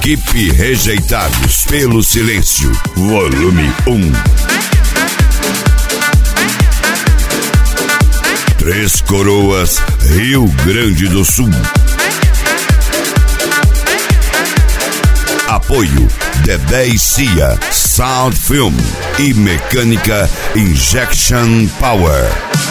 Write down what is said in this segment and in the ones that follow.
Equipe Rejeitados pelo Silêncio, volume 1. Três Coroas, Rio Grande do Sul. Apoio Dedé e Cia, Sound Film e Mecânica Injection Power.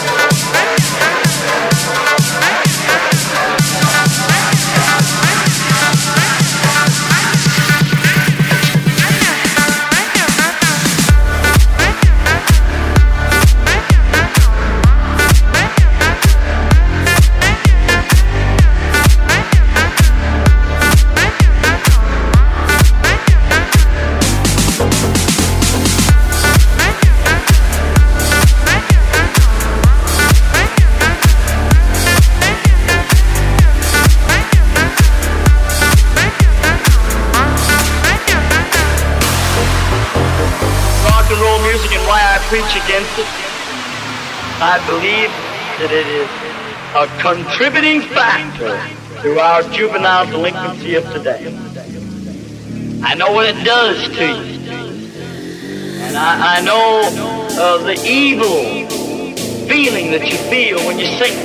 Preach against it. I believe that it is a contributing factor to our juvenile delinquency of today. I know what it does to you. And I know the evil feeling that you feel when you sing.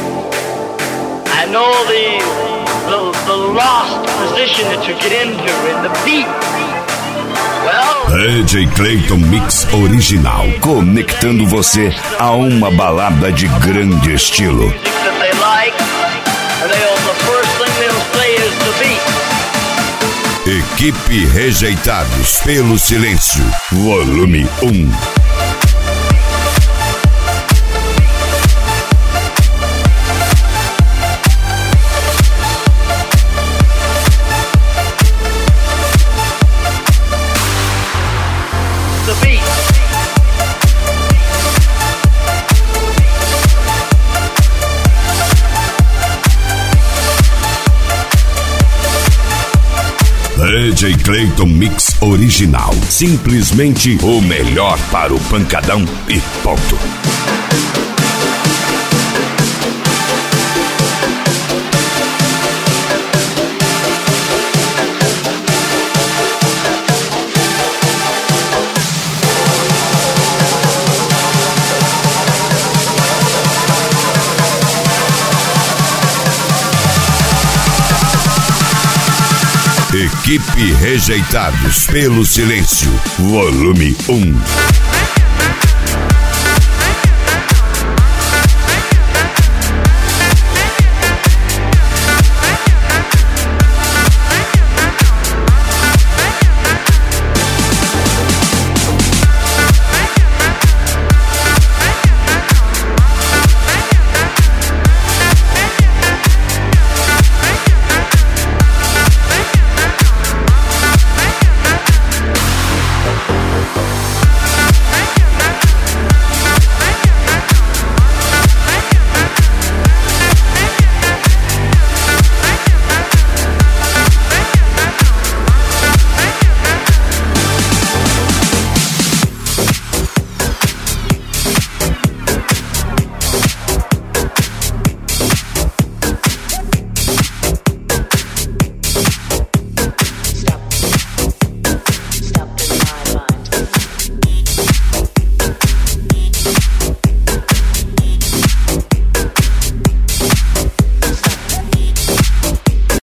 I know the lost position that you get into in the beat. DJ Clayton Mix original, conectando você a uma balada de grande estilo. Equipe Rejeitados pelo Silêncio, volume 1. DJ Clayton Mix original, simplesmente o melhor para o pancadão e ponto. Equipe Rejeitados pelo Silêncio, volume 1.